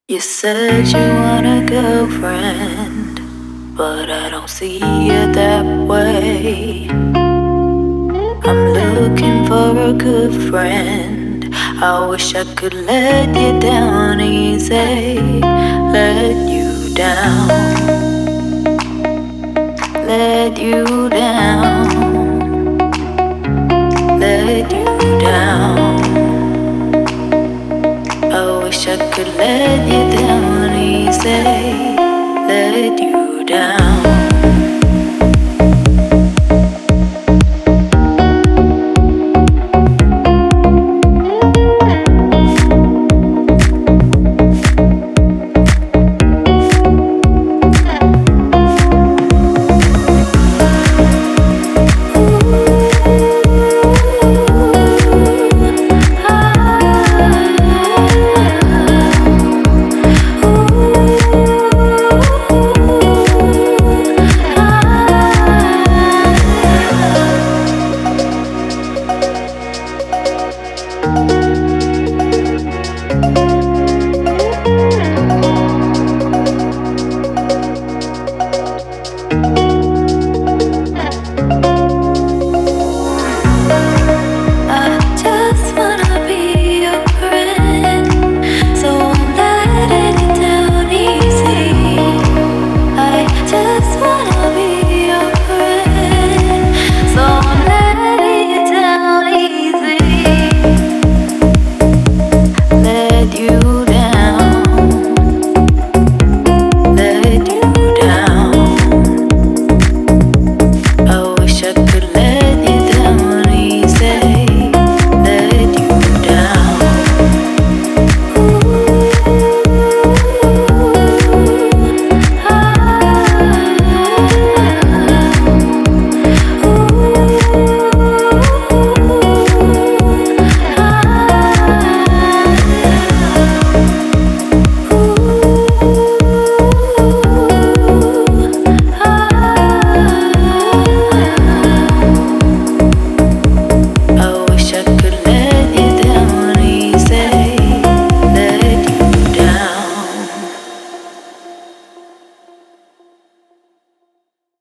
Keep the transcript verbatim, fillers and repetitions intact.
You said you want a girlfriend, but I don't see it that way. I'm looking for a good friend. I wish I could let you down easy. Let you down. Let you down. Let you down. I wish I could let you down easy. Let you down.